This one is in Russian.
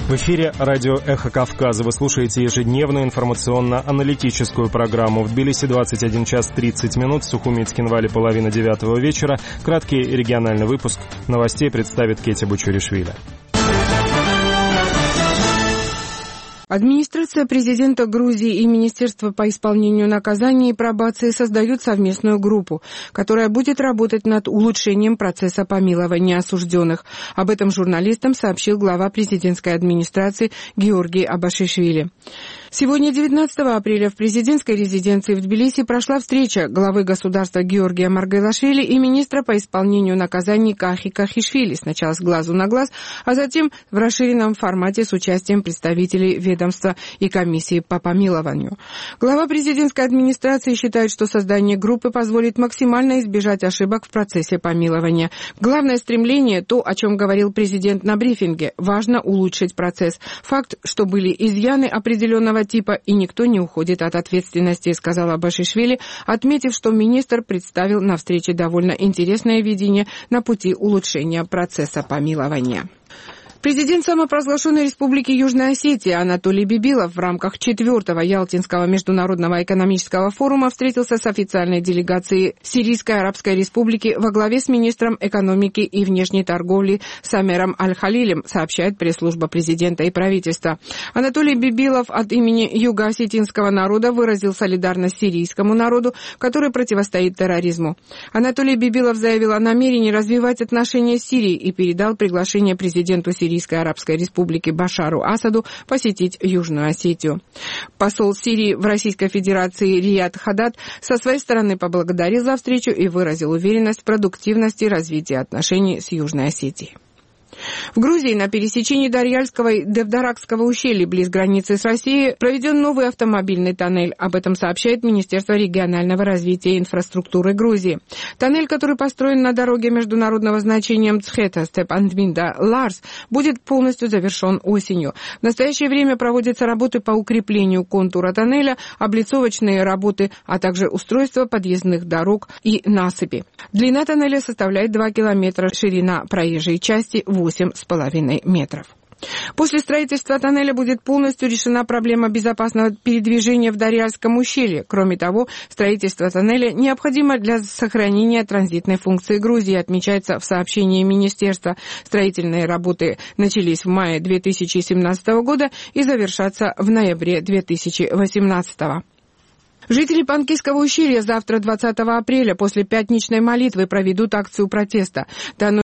В эфире радио «Эхо Кавказа». Вы слушаете ежедневную информационно-аналитическую программу. В Тбилиси 21 час 30 минут, в Сухуми и Цхинвале 8:30 вечера. Краткий региональный выпуск новостей представит Кетя Бучуришвили. Администрация президента Грузии и Министерство по исполнению наказаний и пробации создают совместную группу, которая будет работать над улучшением процесса помилования осужденных. Об этом журналистам сообщил глава президентской администрации Георгий Абашишвили. Сегодня, 19 апреля, в президентской резиденции в Тбилиси прошла встреча главы государства Георгия Маргвелашвили и министра по исполнению наказаний Кахи Кахишвили, сначала с глазу на глаз, а затем в расширенном формате с участием представителей ведомства и комиссии по помилованию. Глава президентской администрации считает, что создание группы позволит максимально избежать ошибок в процессе помилования. Главное стремление, то, о чем говорил президент на брифинге, важно улучшить процесс. Факт, что были изъяны определенного типа, и никто не уходит от ответственности, сказал Абашишвили, отметив, что министр представил на встрече довольно интересное видение на пути улучшения процесса помилования. Президент самопровозглашенной республики Южная Осетия Анатолий Бибилов в рамках 4-го Ялтинского международного экономического форума встретился с официальной делегацией Сирийской Арабской Республики во главе с министром экономики и внешней торговли Самером Аль-Халилем, сообщает пресс-служба президента и правительства. Анатолий Бибилов от имени юго-осетинского народа выразил солидарность сирийскому народу, который противостоит терроризму. Анатолий Бибилов заявил о намерении развивать отношения с Сирией и передал приглашение президенту Сирийской Арабской Республики Башару Асаду посетить Южную Осетию. Посол Сирии в Российской Федерации Рияд Хадад со своей стороны поблагодарил за встречу и выразил уверенность в продуктивности развития отношений с Южной Осетией. В Грузии на пересечении Дарьяльского и Девдаракского ущелья близ границы с Россией проведен новый автомобильный тоннель. Об этом сообщает Министерство регионального развития и инфраструктуры Грузии. Тоннель, который построен на дороге международного значения Мцхета-Степандвинда-Ларс, будет полностью завершен осенью. В настоящее время проводятся работы по укреплению контура тоннеля, облицовочные работы, а также устройство подъездных дорог и насыпи. Длина тоннеля составляет 2 километра, ширина проезжей части 8,5 метров. После строительства тоннеля будет полностью решена проблема безопасного передвижения в Дарьяльском ущелье. Кроме того, строительство тоннеля необходимо для сохранения транзитной функции Грузии, отмечается в сообщении министерства. Строительные работы начались в мае 2017 года и завершатся в ноябре 2018 года. Жители Панкисского ущелья завтра, 20 апреля, после пятничной молитвы проведут акцию протеста.